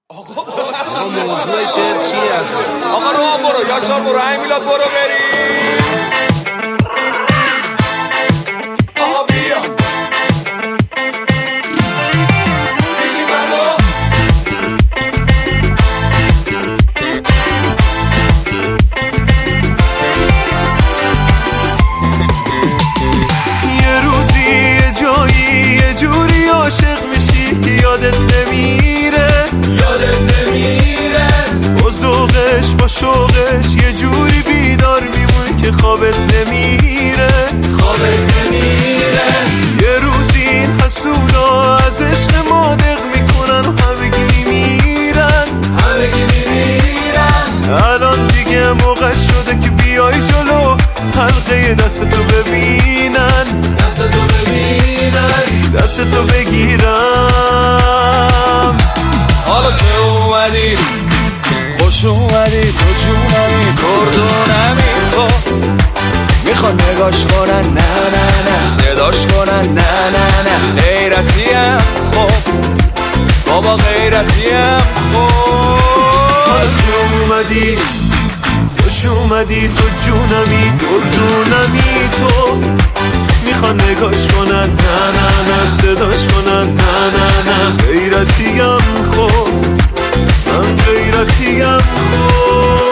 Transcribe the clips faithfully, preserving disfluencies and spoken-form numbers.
آقا آقا موضوع شعر چی هست؟ آقا رو هم برو یاشار برو همین میلاد برو بریم. آقا بیا دیگی منو یه روزی یه جایی یه جوری عاشق میشی که یادت نمیره یادت نمیره با ذوقش با شوقش یه جوری بیدار میمون که خوابت نمیره خوابت نمیره. یه روزی این حسودا از عشق ما دق میکنن و همگی میمیرن همگی میمیرن. الان دیگه موقع شده که بیای جلو حلقه دستتو ببینن دستتو ببینن دستتو بگیرم. حالا که اومدی خوش اومدی تو جونمی کردونمی تو میخوان نگاش کنن نه نه نه صداش کنن نه نه نه غیرتیم خب بابا غیرتیم خب. حالا که اومدی خوش اومدی تو جونمی دردونمی تو میخوان نگاش کنن نه نه نه صداش کنن نه نه نه غیرتیم خب من غیرتیم خب.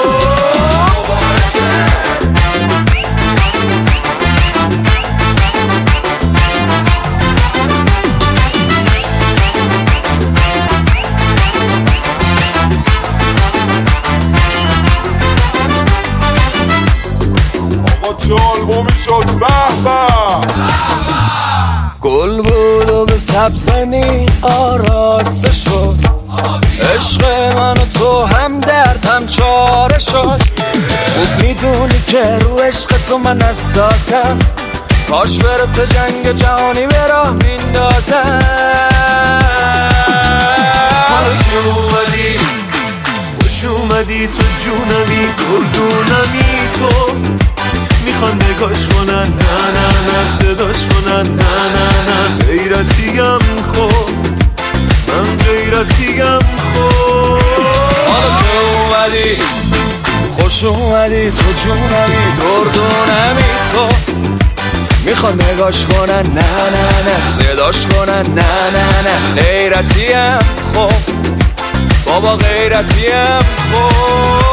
چه آلبومی شد به به گل بود و به سبزنی آراسته شد عشق من و تو هم درد هم چاره شد. خوب میدونی که رو عشق تو من اساسم کاش برسه جنگ جهانی به راه میندازم. حالا که اومدی خوش اومدی تو جونمی دردونمی تو میخوان نگاش کنن نه نه نه صداش کنن نه نه نه غیرتیم خب من غیرتیم خب. حالا که اومدی خوش اومدی تو جونمی دردونمی تو میخوان نگاش کنن نه نه نه صداش کنن نه نه نه غیرتیم خب بابا غیرتیم خب.